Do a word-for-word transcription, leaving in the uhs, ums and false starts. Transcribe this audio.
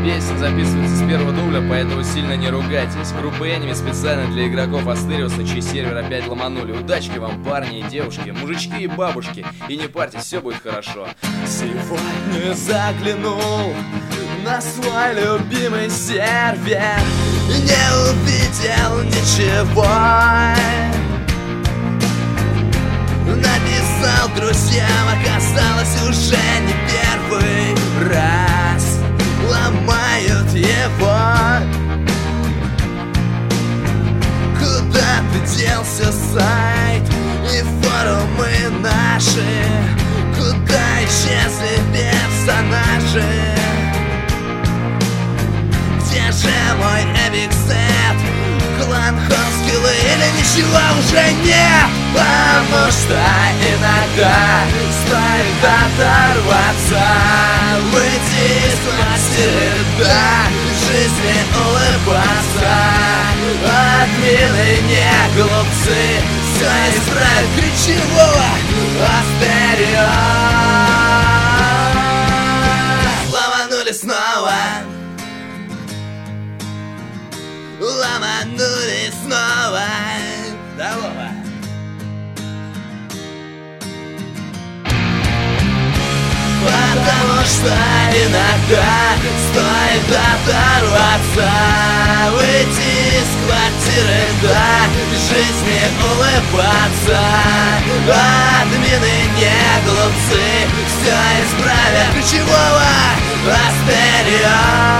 Песня записывается с первого дубля, поэтому сильно не ругайтесь. Группа Enemy специально для игроков Астериус, на чей сервер опять ломанули. Удачки вам, парни и девушки, мужички и бабушки. И не парьтесь, все будет хорошо. Сегодня заглянул на свой любимый сервер и не увидел ничего. Написал друзьям, оказалось уже не первый раз ломают его. Куда ты делся, сайт и форумы наши? Куда исчезли персонажи? Где же мой эпик сет? Клан Хоскиллы или ничего уже нет? Потому что иногда стоит оторваться, выйти из квартиры, да, жизни улыбаться. Админы не глупцы, все исправят, ключевого Астериус. Ломанули снова, ломанули снова. Здорово. Потому что иногда стоит оторваться, выйти из квартиры, да, жизни улыбаться. Админы не глупцы, все исправят, ключевого Астериус.